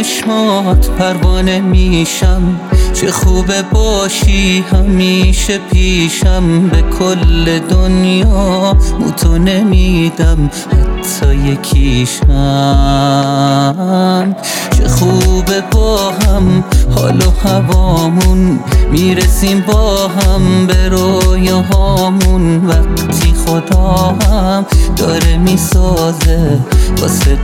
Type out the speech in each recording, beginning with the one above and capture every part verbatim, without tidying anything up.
چشمات پروانه میشم، چه خوبه باشی همیشه پیشم. به کل دنیا موتو نمیدم حتی یکیشم. چه خوبه با هم حال و هوامون، میرسیم با هم به رویاهامون. وقتی خدا هم داره میسازه واسه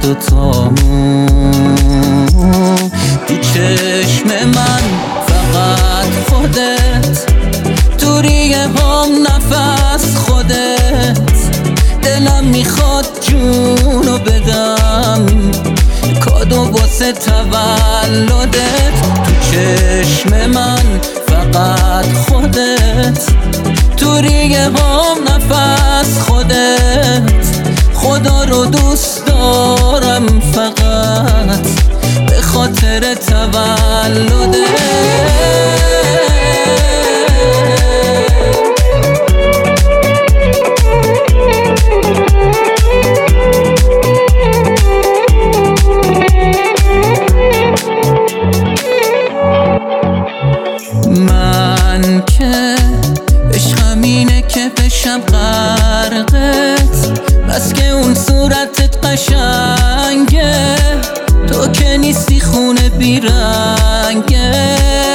دوتامون. تو چشم من فقط خودت، تو ریه هم نفس خودت. دلم میخواد جونو بدم کادو واسه تولدت. تو چشم من فقط خودت، تو ریه هم نفس خودت. خدا رو دوست دارم فقط به خاطر تولدت. من که عشقم اینه که بشم غرقت، بس که اون صورتت قشنگه. تو که نیستی خونه بیرنگه.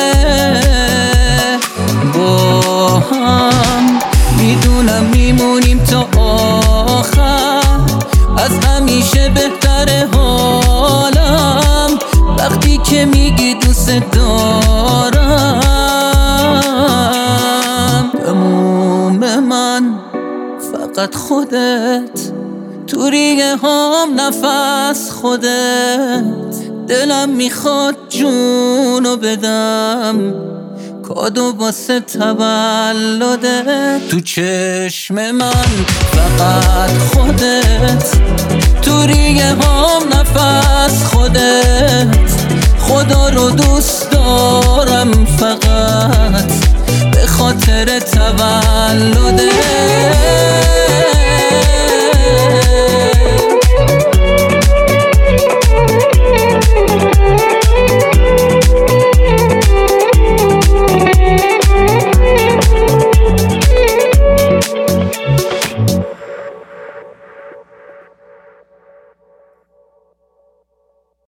با هم میدونم میمونیم تا آخر، از همیشه بهتره حالم وقتی که میگی دوست دارم. تموم من فقط خودت، تو ریه هم نفس خودت. دلم میخواد جونو بدم کادو واسه تولدت. تو چشم من فقط خودت، تو ریه هم نفس خودت. خدا رو دوست دارم فقط به خاطر تولدت.